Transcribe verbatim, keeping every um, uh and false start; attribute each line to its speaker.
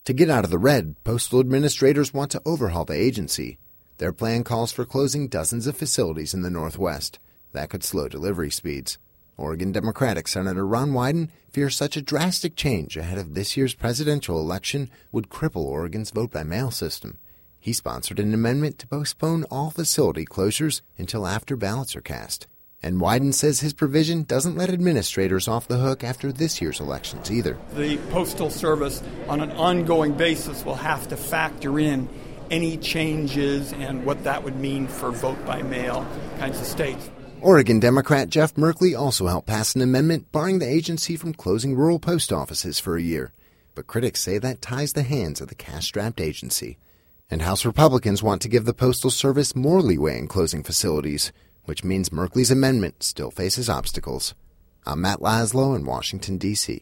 Speaker 1: To get out of the red, postal administrators want to overhaul the agency. Their plan calls for closing dozens of facilities in the Northwest. That could slow delivery speeds. Oregon Democratic Senator Ron Wyden fears such a drastic change ahead of this year's presidential election would cripple Oregon's vote-by-mail system. He sponsored an amendment to postpone all facility closures until after ballots are cast. And Wyden says his provision doesn't let administrators off the hook after this year's elections either.
Speaker 2: The Postal Service, on an ongoing basis, will have to factor in any changes and what that would mean for vote-by-mail kinds of states.
Speaker 1: Oregon Democrat Jeff Merkley also helped pass an amendment barring the agency from closing rural post offices for a year. But critics say that ties the hands of the cash-strapped agency. And House Republicans want to give the Postal Service more leeway in closing facilities, which means Merkley's amendment still faces obstacles. I'm Matt Laszlo in Washington, D C